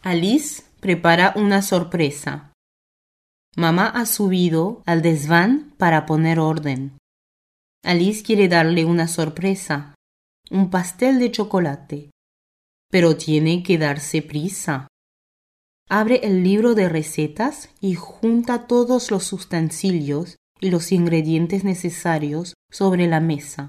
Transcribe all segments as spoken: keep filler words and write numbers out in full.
Alice prepara una sorpresa. Mamá ha subido al desván para poner orden. Alice quiere darle una sorpresa, un pastel de chocolate, pero tiene que darse prisa. Abre el libro de recetas y junta todos los utensilios y los ingredientes necesarios sobre la mesa.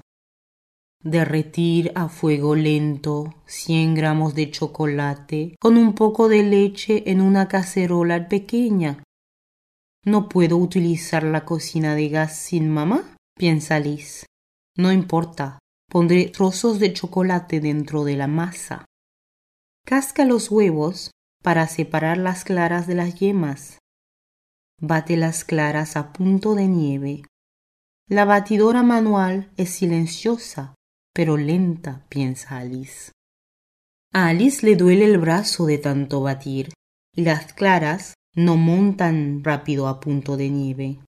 Derretir a fuego lento cien gramos de chocolate con un poco de leche en una cacerola pequeña. ¿No puedo utilizar la cocina de gas sin mamá?, piensa Alice. No importa, pondré trozos de chocolate dentro de la masa. Casca los huevos para separar las claras de las yemas. Bate las claras a punto de nieve. La batidora manual es silenciosa, pero lenta, piensa Alice. A Alice le duele el brazo de tanto batir, y las claras no montan rápido a punto de nieve.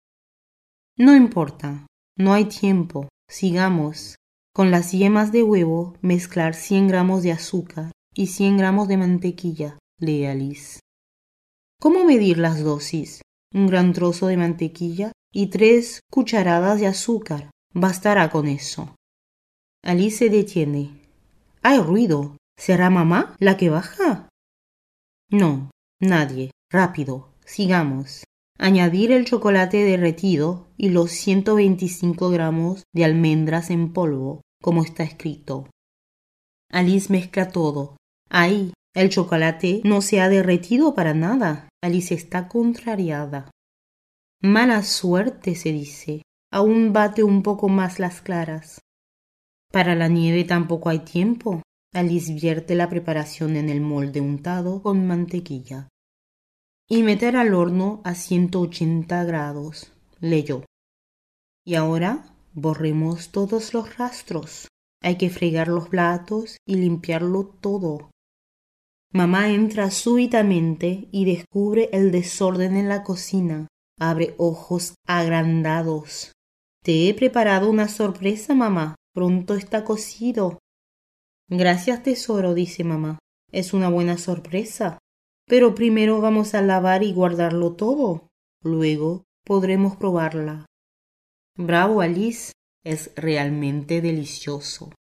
No importa, no hay tiempo, sigamos. Con las yemas de huevo mezclar cien gramos de azúcar y cien gramos de mantequilla, lee Alice. ¿Cómo medir las dosis? Un gran trozo de mantequilla y tres cucharadas de azúcar. Bastará con eso. Alice se detiene. Hay ruido. ¿Será mamá la que baja? No, nadie. Rápido, sigamos. Añadir el chocolate derretido y los ciento veinticinco gramos de almendras en polvo, como está escrito. Alice mezcla todo. ¡Ay! El chocolate no se ha derretido para nada. Alice está contrariada. Mala suerte, se dice. Aún bate un poco más las claras. Para la nieve tampoco hay tiempo. Alice vierte la preparación en el molde untado con mantequilla. Y meter al horno a ciento ochenta grados, leyó. Y ahora borremos todos los rastros. Hay que fregar los platos y limpiarlo todo. Mamá entra súbitamente y descubre el desorden en la cocina. Abre ojos agrandados. Te he preparado una sorpresa, mamá. Pronto está cocido. Gracias, tesoro, dice mamá. Es una buena sorpresa. Pero primero vamos a lavar y guardarlo todo. Luego podremos probarla. Bravo, Alice. Es realmente delicioso.